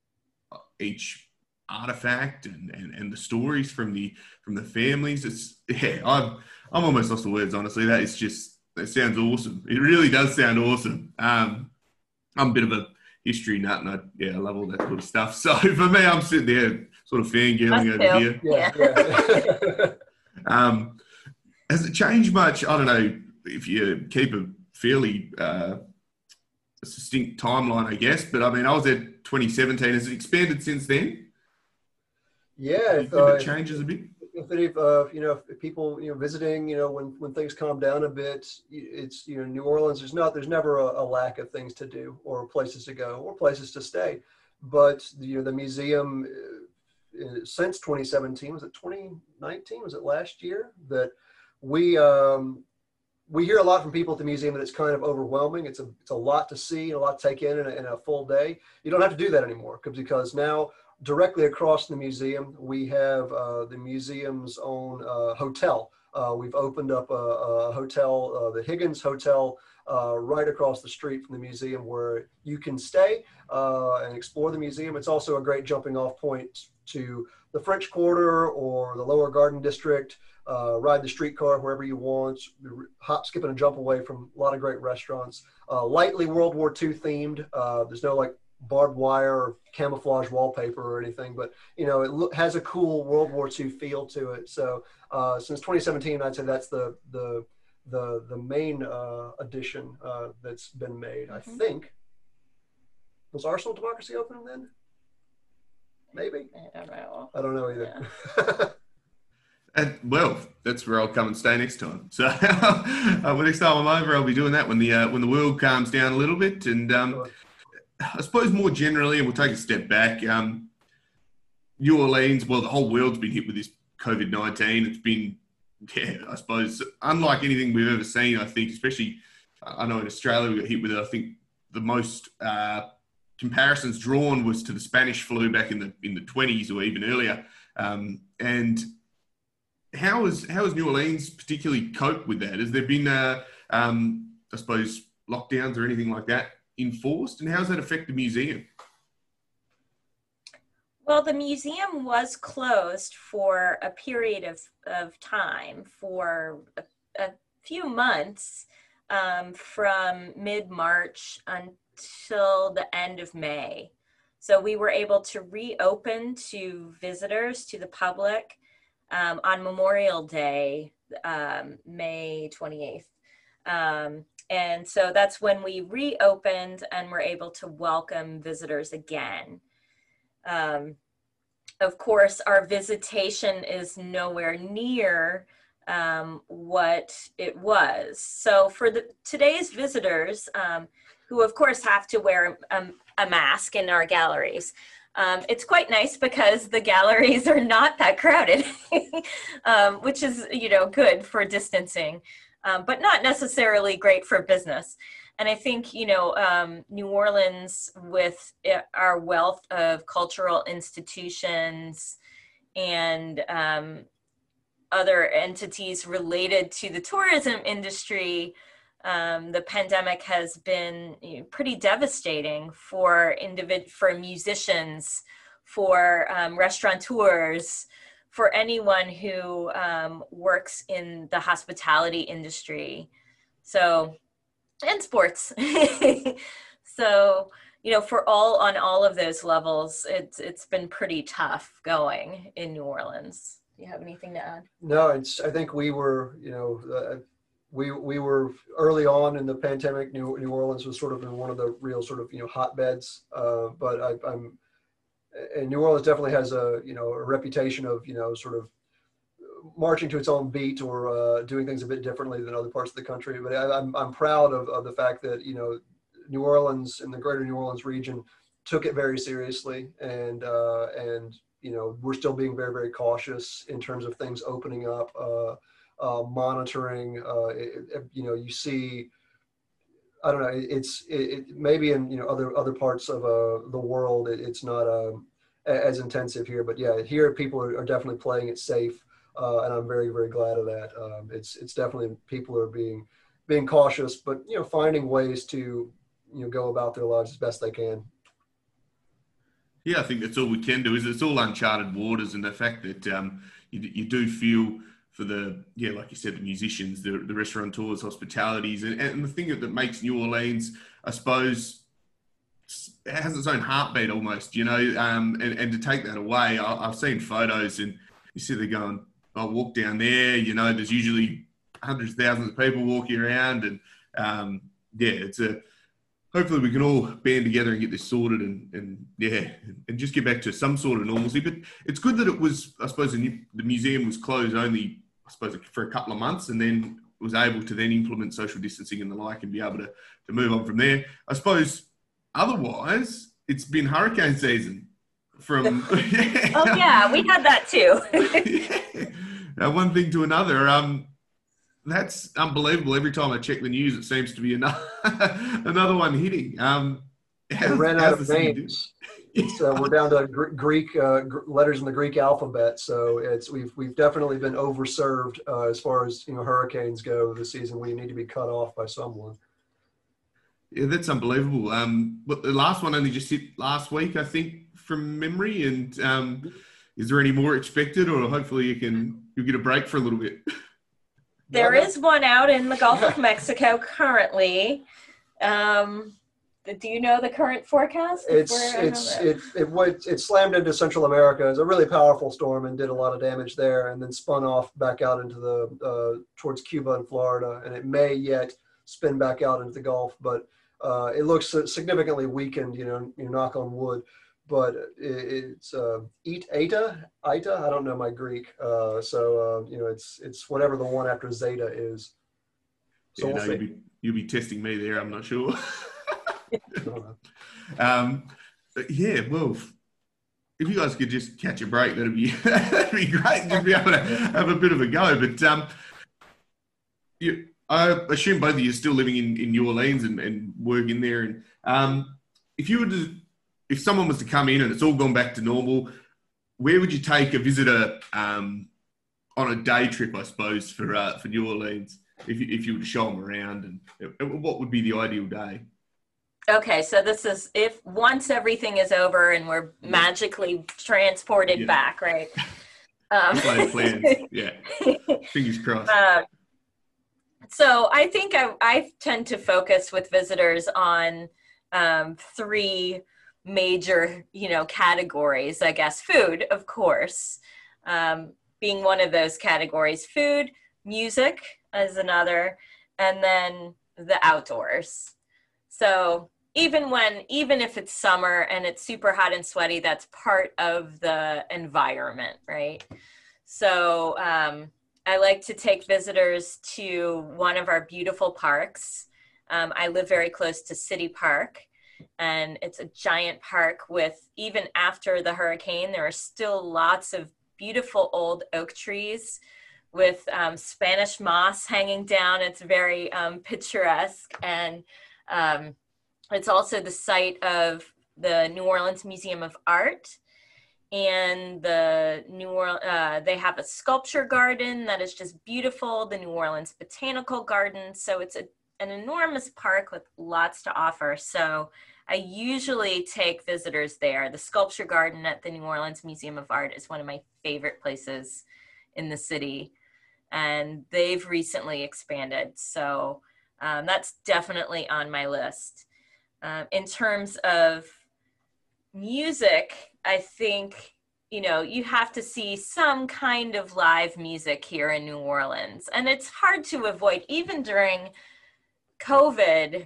each artifact and, and and the stories from the from the families. It's yeah, I'm I'm almost lost for words, honestly. That is just that sounds awesome. It really does sound awesome. Um, I'm a bit of a history nut, and I, yeah, I love all that sort of stuff. So for me, I'm sitting there sort of fangirling over here. Yeah. yeah. um, has it changed much? I don't know if you keep a fairly uh, distinct timeline, I guess, but I mean, I was at twenty seventeen. Has it expanded since then? Yeah. If, uh, it changes a bit. If any, uh, you know, if people, you know, visiting, you know, when, when things calm down a bit, it's, you know, New Orleans, there's not, there's never a, a lack of things to do or places to go or places to stay. But, you know, the museum uh, since twenty seventeen, was it twenty nineteen? Was it last year that we, um, we hear a lot from people at the museum that it's kind of overwhelming. It's a, it's a lot to see, a lot to take in in a, in a full day. You don't have to do that anymore, because now, directly across the museum, we have uh, the museum's own uh, hotel. Uh, we've opened up a, a hotel, uh, the Higgins Hotel, uh, right across the street from the museum, where you can stay uh, and explore the museum. It's also a great jumping off point to the French Quarter or the Lower Garden District, uh, ride the streetcar wherever you want, hop, skip, and a jump away from a lot of great restaurants. Uh, lightly World War Two themed. Uh, there's no like barbed wire or camouflage wallpaper or anything, but you know, it lo- has a cool World War Two feel to it. So uh, since twenty seventeen, I'd say that's the the the the main uh, addition uh, that's been made. Mm-hmm. I think, was Arsenal Democracy open then? Maybe. I don't know. I don't know either. Yeah. And, well, that's where I'll come and stay next time. So uh, well, next time I'm over, I'll be doing that when the uh, when the world calms down a little bit. And um, I suppose more generally, and we'll take a step back, um, New Orleans, well, the whole world's been hit with this COVID nineteen. It's been, yeah, I suppose, unlike anything we've ever seen, I think, especially, I know in Australia we got hit with it. I think the most uh, comparisons drawn was to the Spanish flu back in the in the twenties or even earlier. Um, and how has how has New Orleans particularly coped with that? Has there been, uh, um, I suppose, lockdowns or anything like that enforced? And how has that affected the museum? Well, the museum was closed for a period of, of time, for a, a few months, um, from mid-March until the end of May. So we were able to reopen to visitors, to the public, um, on Memorial Day, um, May twenty-eighth. Um, and so that's when we reopened and were able to welcome visitors again. Um, of course, our visitation is nowhere near um, what it was. So for the today's visitors, um, who of course have to wear a, a mask in our galleries, um, it's quite nice because the galleries are not that crowded, um, which is, you know, good for distancing, um, but not necessarily great for business. And I think, you know, um, New Orleans, with our wealth of cultural institutions and um, other entities related to the tourism industry, um, the pandemic has been, you know, pretty devastating for individ- for musicians, for um, restaurateurs, for anyone who um, works in the hospitality industry. So. And sports. So, you know, for all on all of those levels, it's it's been pretty tough going in New Orleans. Do you have anything to add? No, it's. I think we were, you know, uh, we we were early on in the pandemic. New New Orleans was sort of in one of the real sort of, you know, hotbeds. Uh, but I, I'm, and New Orleans definitely has a, you know, a reputation of, you know, sort of marching to its own beat, or uh, doing things a bit differently than other parts of the country. But I, I'm I'm proud of, of the fact that, you know, New Orleans and the greater New Orleans region took it very seriously, and uh, and you know, we're still being very, very cautious in terms of things opening up, uh, uh, monitoring. Uh, it, it, you know, you see, I don't know, it's it, it maybe in, you know, other other parts of uh, the world it, it's not uh, as intensive here, but yeah, here people are, are definitely playing it safe. Uh, and I'm very, very glad of that. Um, it's it's definitely, people are being being cautious, but, you know, finding ways to, you know, go about their lives as best they can. Yeah, I think that's all we can do. Is it's all uncharted waters, and the fact that um, you, you do feel for the, yeah, like you said, the musicians, the, the restaurateurs, hospitalities, and, and the thing that, that makes New Orleans, I suppose, it has its own heartbeat almost, you know, um, and, and to take that away, I, I've seen photos and you see they're going, I walk down there, you know, there's usually hundreds of thousands of people walking around, and um, yeah, it's a, hopefully we can all band together and get this sorted, and, and yeah, and just get back to some sort of normalcy. But it's good that it was, I suppose, the museum was closed only, I suppose, for a couple of months, and then was able to then implement social distancing and the like, and be able to, to move on from there. I suppose otherwise, it's been hurricane season. From yeah. Oh yeah, we had that too. Yeah. Uh, one thing to another. Um, that's unbelievable. Every time I check the news, it seems to be another another one hitting. Um, we ran out of names. It's, uh, we're down to gr- Greek uh, gr- letters in the Greek alphabet, so it's we've we've definitely been overserved uh, as far as, you know, hurricanes go this season. We need to be cut off by someone. Yeah, that's unbelievable. Um, but the last one only just hit last week, I think, from memory. And um, is there any more expected, or hopefully you can you'll get a break for a little bit? There is one out in the Gulf of Mexico currently. Um, do you know the current forecast? It's it's it it went it slammed into Central America. It was a really powerful storm and did a lot of damage there, and then spun off back out into the uh, towards Cuba and Florida, and it may yet spin back out into the Gulf, but uh, it looks significantly weakened. You know, you knock on wood. but it, it's uh, Eat Eta, Ita. I don't know my Greek, uh, so uh, you know it's it's whatever the one after Zeta is. So yeah, we'll no, see. you'll be, you'll be testing me there. I'm not sure. um, but yeah, well, if you guys could just catch a break, that'd be that'd be great. Just be able to have a bit of a go. But um, you, I assume both of you are still living in, in New Orleans and, and work in there. And um, if you were to, if someone was to come in and it's all gone back to normal, where would you take a visitor um, on a day trip, I suppose, for uh, for New Orleans? If you, if you were to show them around, and what would be the ideal day? Okay, so this is if once everything is over and we're yeah. magically transported yeah. back, right? Um, plans. Yeah, fingers crossed. Uh, so I think I, I tend to focus with visitors on um, three major, you know, categories. I guess food, of course, um, being one of those categories. Food, music as another, and then the outdoors. So even when, even if it's summer and it's super hot and sweaty, that's part of the environment, right? So um, I like to take visitors to one of our beautiful parks. Um, I live very close to City Park, and it's a giant park with, even after the hurricane, there are still lots of beautiful old oak trees with um, Spanish moss hanging down. It's very um, picturesque. And um, it's also the site of the New Orleans Museum of Art. And the New Orleans, uh, they have a sculpture garden that is just beautiful, the New Orleans Botanical Garden. So it's a, an enormous park with lots to offer. So I usually take visitors there. The sculpture garden at the New Orleans Museum of Art is one of my favorite places in the city. And they've recently expanded. So um, that's definitely on my list. Um, in terms of music, I think, you know, you have to see some kind of live music here in New Orleans. And it's hard to avoid. Even during COVID,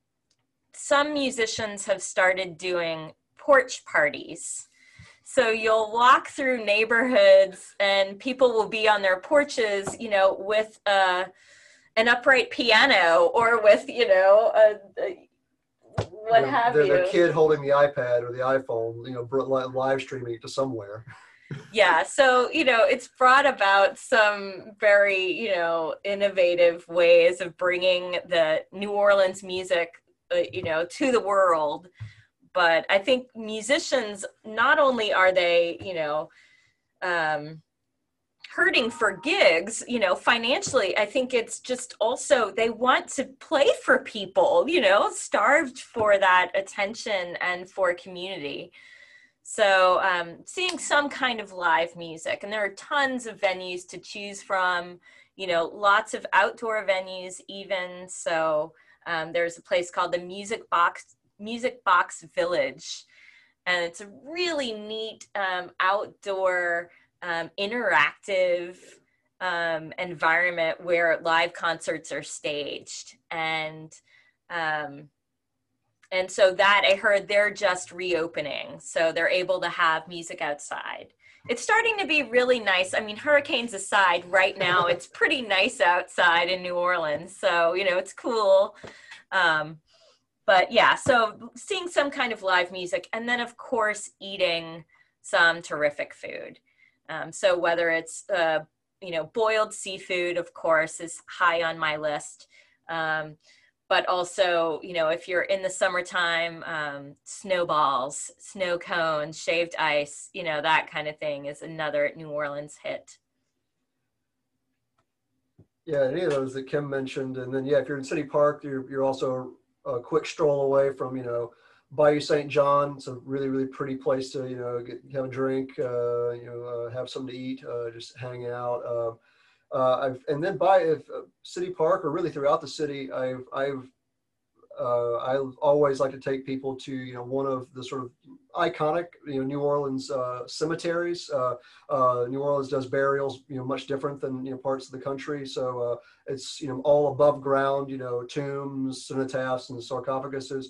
some musicians have started doing porch parties. So you'll walk through neighborhoods and people will be on their porches, you know, with uh, an upright piano or with, you know, a, a, what you know, have the, you. The kid holding the iPad or the iPhone, you know, live streaming it to somewhere. Yeah. So, you know, it's brought about some very, you know, innovative ways of bringing the New Orleans music, uh, you know, to the world. But I think musicians, not only are they, you know, um, hurting for gigs, you know, financially, I think it's just also they want to play for people, you know, starved for that attention and for community. So um, seeing some kind of live music, and there are tons of venues to choose from, you know, lots of outdoor venues even. So um, there's a place called the Music Box Music Box Village, and it's a really neat um, outdoor um, interactive um, environment where live concerts are staged. And um, and so that I heard they're just reopening, so they're able to have music outside. It's starting to be really nice. I mean, hurricanes aside, right now it's pretty nice outside in New Orleans, so you know it's cool. Um, But yeah, so seeing some kind of live music, and then of course eating some terrific food. Um, so whether it's, uh, you know, boiled seafood, of course, is high on my list. Um, but also, you know, if you're in the summertime, um, snowballs, snow cones, shaved ice, you know, that kind of thing is another New Orleans hit. Yeah, any of those that Kim mentioned. And then, yeah, if you're in City Park, you're, you're also a quick stroll away from, you know, Bayou Saint John. It's a really, really pretty place to, you know, get, have a drink, uh, you know, uh, have something to eat, uh, just hang out. Uh, uh, I've, and then by if, uh, City Park, or really throughout the city, I've, I've, uh, I always like to take people to, you know, one of the sort of iconic, you know, New Orleans uh, cemeteries. Uh, uh, New Orleans does burials, you know, much different than, you know, parts of the country. So uh, it's, you know, all above ground, you know, tombs, cenotaphs, and sarcophaguses.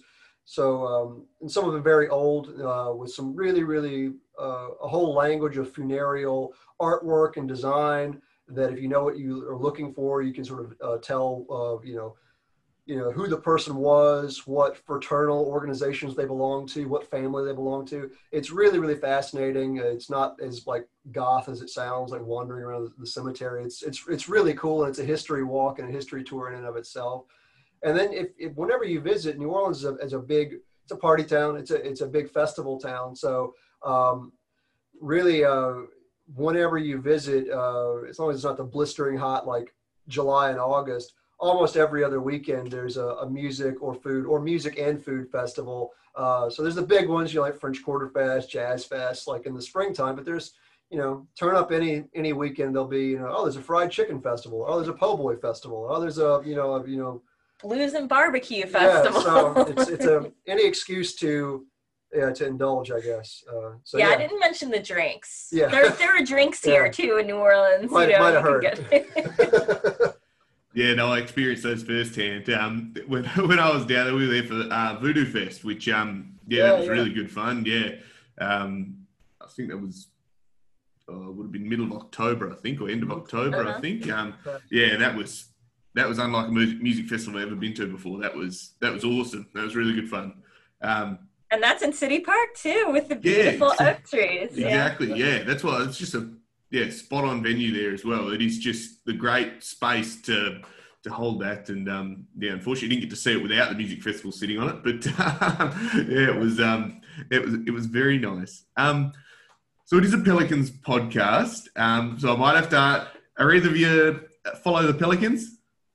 So, um, and some of them very old, uh, with some really, really uh, a whole language of funereal artwork and design that if you know what you are looking for, you can sort of uh, tell, uh, you know, you know, who the person was, what fraternal organizations they belong to, what family they belong to. It's really, really fascinating. It's not as like goth as it sounds, like wandering around the cemetery. It's, it's, it's really cool. And it's a history walk and a history tour in and of itself. And then if, if whenever you visit, New Orleans is a, is a big, it's a party town. It's a, it's a big festival town. So um, really uh, whenever you visit, uh, as long as it's not the blistering hot, like July and August, almost every other weekend, there's a, a music or food or music and food festival. Uh, so there's the big ones, you know, like French Quarter Fest, Jazz Fest, like in the springtime, but there's, you know, turn up any, any weekend, there'll be, you know, oh, there's a fried chicken festival. Oh, there's a po' boy festival. Oh, there's a, you know, a, you know, blues and barbecue festival. Yeah, so it's, it's a, any excuse to, yeah, to indulge, I guess. Uh, so yeah, yeah, I didn't mention the drinks. Yeah. There, there are drinks here Yeah. too in New Orleans. Might, you know, might have you heard. can get- Yeah, no, I experienced those firsthand. Um, when when I was down there, we were there for uh, Voodoo Fest, which um, yeah, Yeah, that was yeah. really good fun. Yeah, um, I think that was uh, would have been middle of October, I think, or end of October, Uh-huh. I think. Um, yeah, that was that was unlike a mu- music festival I've ever been to before. That was that was awesome. That was really good fun. Um, and that's in City Park too, with the Yeah, beautiful exa- oak trees. Yeah. Exactly. Yeah. That's why it's just a yeah spot on venue there as well. It is just the great space to to hold that. And um, yeah, unfortunately, I didn't get to see it without the music festival sitting on it. But um, yeah, it was um, it was it was very nice. Um, so it is a Pelicans podcast. Um, so I might have to. Are either of you follow the Pelicans?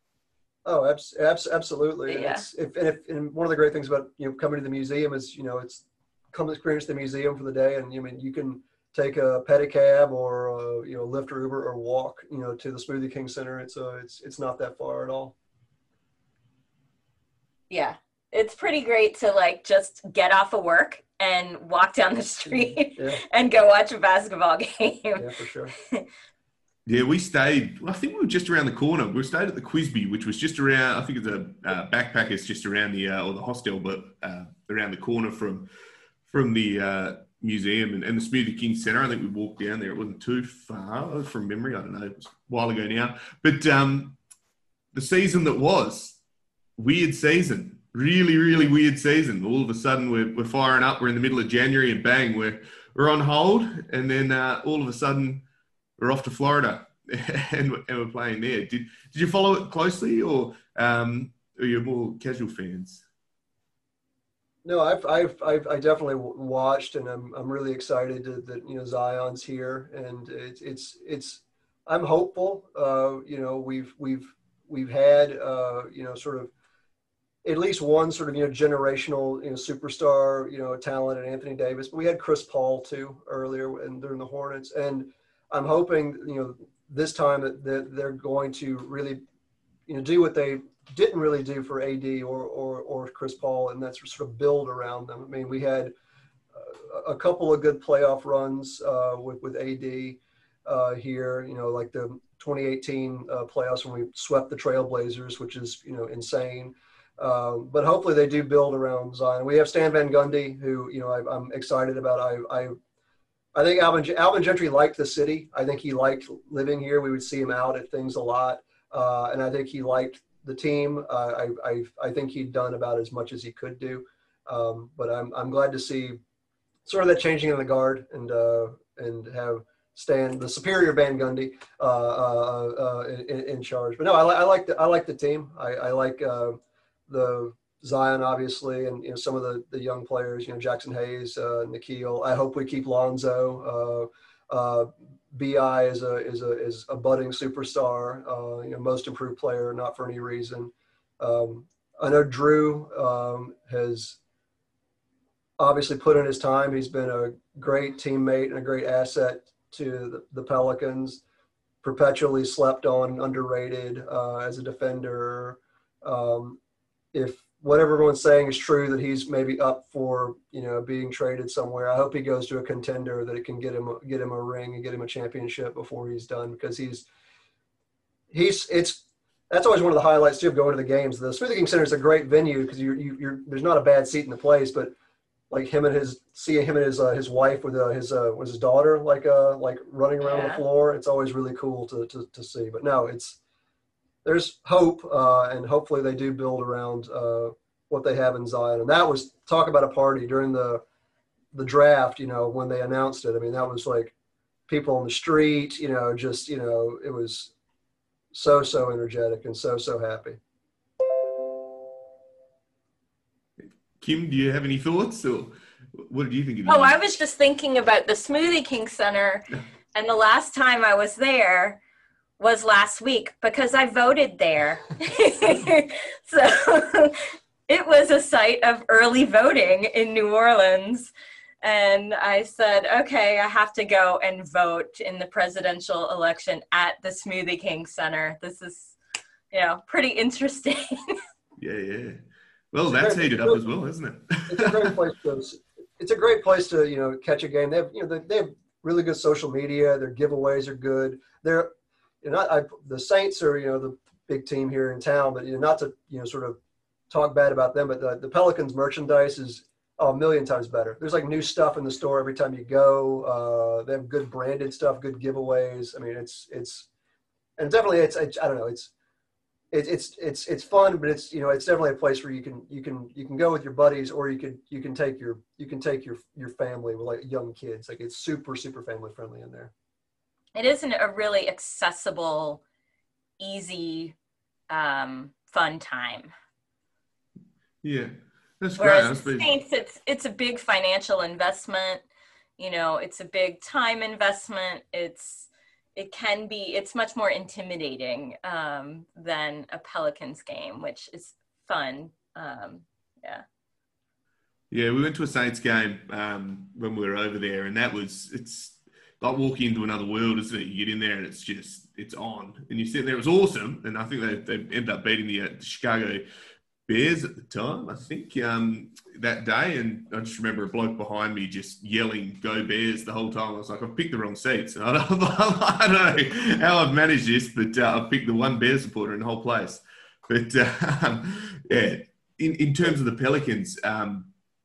Oh, abs- abs- absolutely. And Yeah. It's, if, and, if, and one of the great things about, you know, coming to the museum is, you know, it's come experience the museum for the day. And you I mean, you can take a pedicab or, uh, you know, Lyft or Uber or walk, you know, to the Smoothie King Center. It's, uh, it's, it's not that far at all. Yeah. It's pretty great to like just get off of work and walk down the street Yeah. and go watch a basketball game. Yeah, for sure. Yeah, we stayed, I think we were just around the corner. We stayed at the Quisby, which was just around, I think it's a uh, backpackers just around the, uh, or the hostel, but uh, around the corner from from the uh, museum and, and the Smoothie King Centre. I think we walked down there. It wasn't too far from memory. I don't know. It was a while ago now. But um, the season that was, weird season. Really, really weird season. All of a sudden, we're, we're firing up. We're in the middle of January and bang, we're, we're on hold. And then uh, all of a sudden, we're off to Florida and, and we're playing there. Did did you follow it closely, or um, are you more casual fans? No, I've, I've, I've, I definitely w- watched, and I'm, I'm really excited to, that, you know, Zion's here, and it's, it's, it's, I'm hopeful. Uh, you know, we've, we've, we've had, uh, you know, sort of at least one sort of, you know, generational, you know, superstar, you know, talent in Anthony Davis, but we had Chris Paul too earlier and during the Hornets. And I'm hoping, you know, this time that, that they're going to really, you know, do what they didn't really do for A D or, or, or Chris Paul, and that's sort of build around them. I mean, we had a, a couple of good playoff runs uh, with, with A D uh, here, you know, like the twenty eighteen uh, playoffs when we swept the Trailblazers, which is, you know, insane. Um, but hopefully they do build around Zion. We have Stan Van Gundy, who, you know, I, I'm excited about. I, I, I think Alvin, Alvin Gentry liked the city. I think he liked living here. We would see him out at things a lot. Uh, and I think he liked the team. Uh, I, I, I think he'd done about as much as he could do. Um, but I'm, I'm glad to see sort of that changing of the guard and, uh, and have Stan, the superior Van Gundy, uh, uh, uh, in, in charge. But no, I, li- I like the, I like the team. I, I like, uh, the Zion, obviously, and, you know, some of the, the young players, you know, Jackson Hayes, uh, Nikhil. I hope we keep Lonzo. Uh, uh, B I is a, is a, is a budding superstar, uh, you know, most improved player, not for any reason. Um, I know Drew um, has obviously put in his time. He's been a great teammate and a great asset to the, the Pelicans, perpetually slept on, underrated uh, as a defender. Um, if what everyone's saying is true, that he's maybe up for, you know, being traded somewhere, I hope he goes to a contender that it can get him, get him a ring and get him a championship before he's done, because he's, he's, it's, that's always one of the highlights too of going to the games. The Smoothie King Center is a great venue because you you you're there's not a bad seat in the place, but like him and his seeing him and his uh, his wife with uh, his uh, was his daughter like uh like running around Yeah. on the floor. It's always really cool to to to see. But no, it's there's hope, uh, and hopefully they do build around uh, what they have in Zion. And that was talk about a party during the the draft. You know, when they announced it. I mean, that was like people on the street. You know, just you know, it was so so energetic and so so happy. Kim, do you have any thoughts, or what did you think of it? Oh, I was just thinking about the Smoothie King Center, and the last time I was there was last week because I voted there. So it was a site of early voting in New Orleans. And I said, okay, I have to go and vote in the presidential election at the Smoothie King Center. This is, you know, pretty interesting. Yeah, yeah. Well, that's heated up as well, isn't it? It's a great place to. It's a great place to you know catch a game. They have you know they, they have really good social media. Their giveaways are good. They're you know not, I, the Saints are you know the big team here in town, but you know not to you know sort of talk bad about them, but the, the Pelicans merchandise is oh, a million times better. There's like new stuff in the store every time you go. Uh, they have good branded stuff, good giveaways. I mean, it's it's and definitely it's, it's I don't know it's. It, it's it's it's fun, but it's you know it's definitely a place where you can you can you can go with your buddies, or you can you can take your you can take your your family with like young kids. Like it's super super family friendly in there. It isn't a really accessible, easy, um, fun time. Yeah, that's Whereas great. That's the Saints, it's it's a big financial investment. You know, it's a big time investment. It's it can be, it's much more intimidating um, than a Pelicans game, which is fun. Um, yeah. Yeah, we went to a Saints game um, when we were over there, and that was, it's like walking into another world, isn't it? You get in there and it's just, it's on. And you sit there, it was awesome. And I think they, they ended up beating the, uh, the Chicago Bears at the time, I think, um, that day. And I just remember a bloke behind me just yelling, "Go Bears," the whole time. I was like, I've picked the wrong seats. And I don't, I don't know how I've managed this, but uh, I've picked the one Bears supporter in the whole place. But, um, yeah, in, in terms of the Pelicans, um,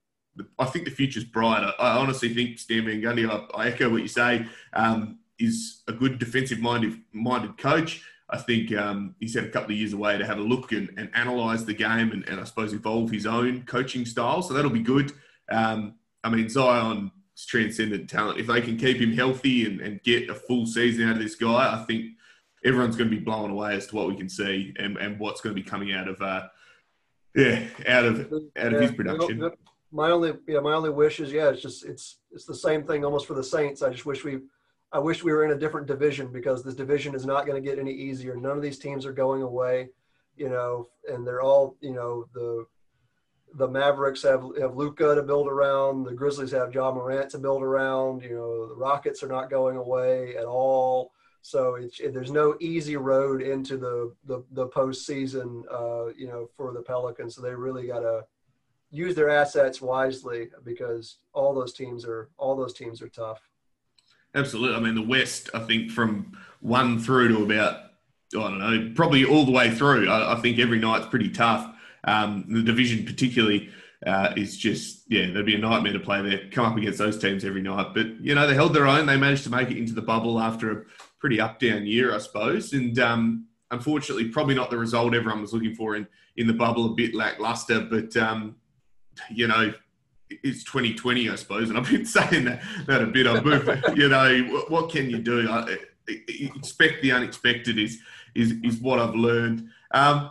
I think the future's bright. I, I honestly think Stan Van Gundy, I, I echo what you say, um, is a good defensive-minded minded coach. I think um, he's had a couple of years away to have a look and, and analyse the game and, and I suppose evolve his own coaching style. So that'll be good. Um, I mean, Zion's transcendent talent. If they can keep him healthy and, and get a full season out of this guy, I think everyone's going to be blown away as to what we can see and, and what's going to be coming out of, uh, yeah, out of out of yeah, his production. My only, yeah, my only wish is, yeah, it's just it's it's the same thing almost for the Saints. I just wish we. I wish we were in a different division because this division is not going to get any easier. None of these teams are going away, you know, and they're all, you know, the the Mavericks have have Luka to build around. The Grizzlies have Ja Morant to build around. You know, the Rockets are not going away at all. So it's, it, there's no easy road into the the, the postseason, uh, you know, for the Pelicans. So they really got to use their assets wisely because all those teams are all those teams are tough. Absolutely. I mean, the West, I think from one through to about, I don't know, probably all the way through, I, I think every night's pretty tough. Um, the division particularly uh, is just, yeah, that'd be a nightmare to play there, come up against those teams every night. But, you know, they held their own. They managed to make it into the bubble after a pretty up-down year, I suppose. And um, unfortunately, probably not the result everyone was looking for in, in the bubble, a bit lackluster. But, um, you know, it's twenty twenty, I suppose, and I've been saying that, that a bit. I've moved, you know, what, what can you do? I, I, expect the unexpected is is is what I've learned. Um,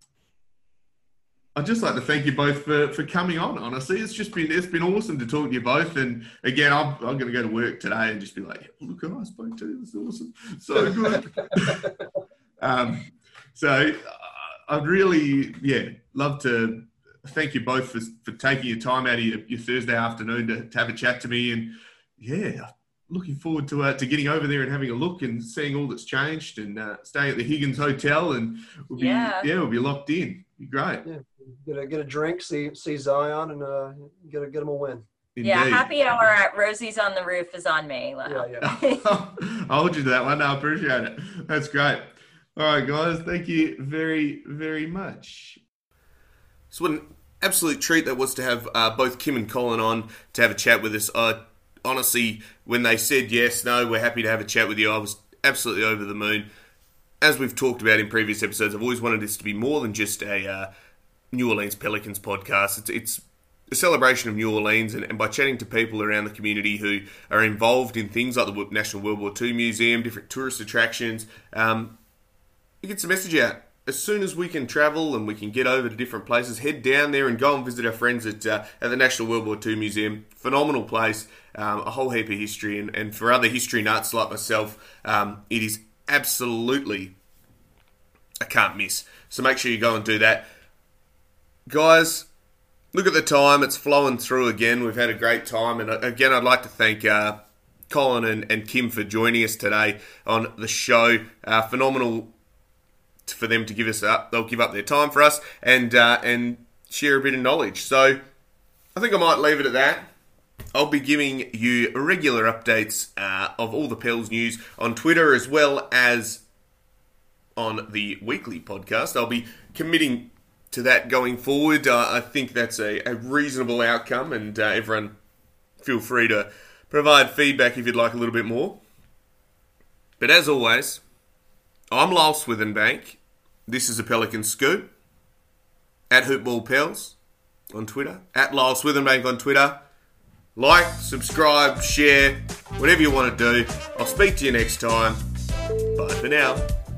I'd just like to thank you both for, for coming on. Honestly, it's just been it's been awesome to talk to you both. And again, I'm I'm going to go to work today and just be like, look who I spoke to. It's awesome, so good. um, so I'd really, yeah, love to. Thank you both for, for taking your time out of your, your Thursday afternoon to, to have a chat to me. And, yeah, looking forward to uh, to getting over there and having a look and seeing all that's changed and uh, staying at the Higgins Hotel. And we'll be, yeah. yeah, we'll be locked in. Be great. Yeah, get a, get a drink, see see Zion, and uh, get, a, get him a win. Indeed. Yeah, happy hour at Rosie's on the Roof is on me. Yeah, yeah. I'll hold you to that one. I appreciate it. That's great. All right, guys. Thank you very, very much. So what an absolute treat that was to have uh, both Kim and Colin on to have a chat with us. Uh, honestly, when they said yes, no, we're happy to have a chat with you, I was absolutely over the moon. As we've talked about in previous episodes, I've always wanted this to be more than just a uh, New Orleans Pelicans podcast. It's, it's a celebration of New Orleans, and, and by chatting to people around the community who are involved in things like the National World War Two Museum, different tourist attractions, um, it gets the message out. As soon as we can travel and we can get over to different places, head down there and go and visit our friends at uh, at the National World War Two Museum. Phenomenal place, um, a whole heap of history, and, and for other history nuts like myself, um, it is absolutely a can't miss. So make sure you go and do that. Guys, look at the time. It's flowing through again. We've had a great time. And again, I'd like to thank uh, Colin and, and Kim for joining us today on the show. Uh, phenomenal for them to give us up. They'll give up their time for us and uh, and share a bit of knowledge. So I think I might leave it at that. I'll be giving you regular updates uh, of all the Pels news on Twitter as well as on the weekly podcast. I'll be committing to that going forward. Uh, I think that's a, a reasonable outcome, and uh, everyone feel free to provide feedback if you'd like a little bit more. But as always, I'm Lyle Swithenbank. This is a Pelican Scoop. At Hoopball Pels on Twitter. At Lyle Swithenbank on Twitter. Like, subscribe, share, whatever you want to do. I'll speak to you next time. Bye for now.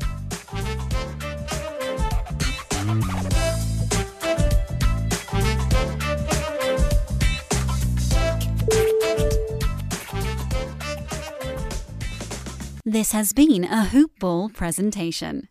This has been a Hoop Ball presentation.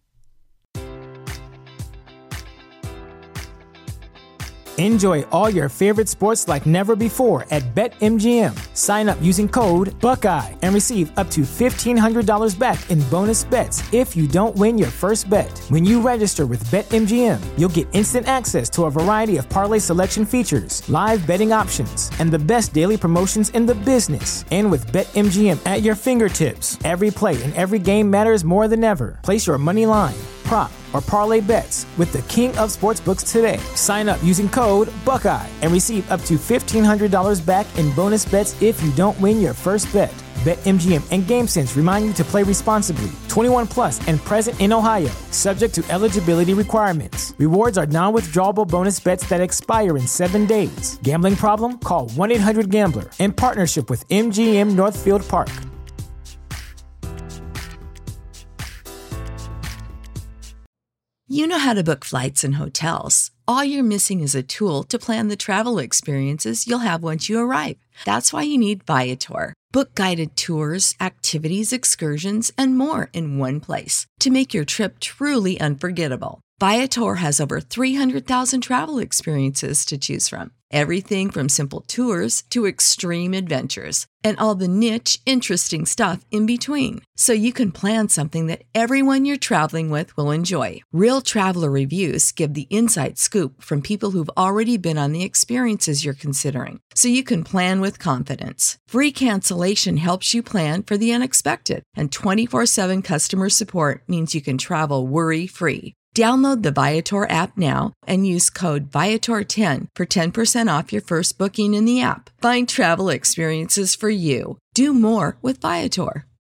Enjoy all your favorite sports like never before at BetMGM. Sign up using code Buckeye and receive up to fifteen hundred dollars back in bonus bets if you don't win your first bet. When you register with BetMGM, you'll get instant access to a variety of parlay selection features, live betting options, and the best daily promotions in the business. And with BetMGM at your fingertips, every play and every game matters more than ever. Place your money line, prop, or parlay bets with the king of sportsbooks today. Sign up using code Buckeye and receive up to fifteen hundred dollars back in bonus bets if you don't win your first bet. BetMGM and GameSense remind you to play responsibly. twenty-one plus and present in Ohio, subject to eligibility requirements. Rewards are non-withdrawable bonus bets that expire in seven days. Gambling problem? Call one eight hundred gambler in partnership with M G M Northfield Park. You know how to book flights and hotels. All you're missing is a tool to plan the travel experiences you'll have once you arrive. That's why you need Viator. Book guided tours, activities, excursions, and more in one place to make your trip truly unforgettable. Viator has over three hundred thousand travel experiences to choose from. Everything from simple tours to extreme adventures and all the niche, interesting stuff in between. So you can plan something that everyone you're traveling with will enjoy. Real traveler reviews give the inside scoop from people who've already been on the experiences you're considering. So you can plan with confidence. Free cancellation helps you plan for the unexpected. And twenty-four seven customer support means you can travel worry-free. Download the Viator app now and use code Viator ten for ten percent off your first booking in the app. Find travel experiences for you. Do more with Viator.